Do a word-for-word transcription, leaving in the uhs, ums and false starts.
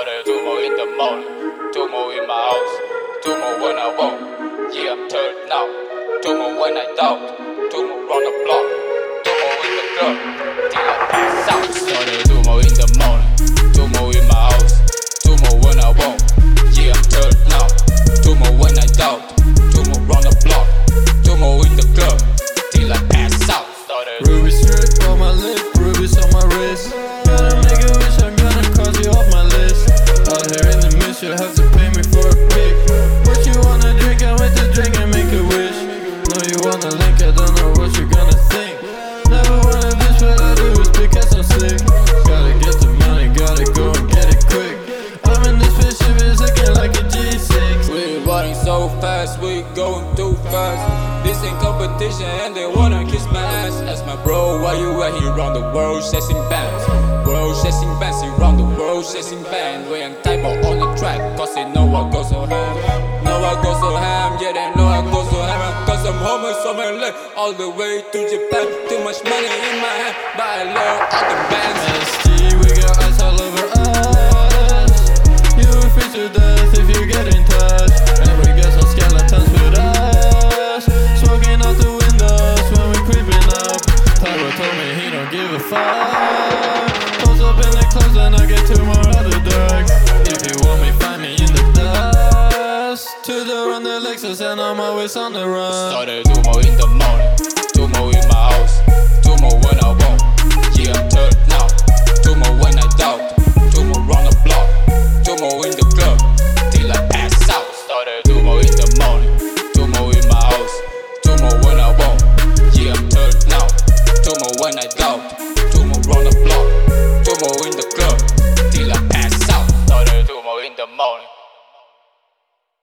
Started two more in the morning, two more in my house, two more when I walk. Yeah, I'm turned now. Two more when I doubt, two more on the block, two more in the club, till I pass out. Started two more in the morning, two more in my house, two more when I walk. Yeah, I'm turned now. Two more when I doubt, two more on the block, two more in the club, till I pass out. Started Ruby strip on my lip, rubies on my wrist. Gotta make a wish, I'm gonna cross you off my list. Out here in the mist, you have to pay me for a pic. What you wanna drink, I went to drink and make a wish. Know you wanna link, I don't know what you're gonna think. Never wanted this, what I do is because I'm sick. Gotta get the money, gotta go and get it quick. I'm in this spaceship, it's looking like a G six. we running so fast, we going too fast. This ain't competition and they wanna kiss my ass. Ask my bro, why you out here around the world chasing bands? World chasing bands, around the world chasing bands. We ain't type on the track, cause they know I go so ham. Know I go so ham, yeah they know I go so ham. Cause I'm home somewhere late, all the way to Japan. Too much money in my hand, but I love all the bands. S G, we got ice all over us. You will freeze to death if you get in touch. And we got some skeletons with us, smoking out the windows when we creeping up. Tyro told me he don't give a fuck. Close up in the clothes and I get two more out of dark. If you want me, find me in the dust. Two door on the Lexus and I'm always on the run. Started two more in the morning, two more in my house, two more when I walk. Yeah, I'm turned now. Two more when I doubt, two more on the block, two more in the club, till I pass out. Started two more in the morning, two more in my house, two more when I walk. Yeah, I'm turned now. Two more when I doubt,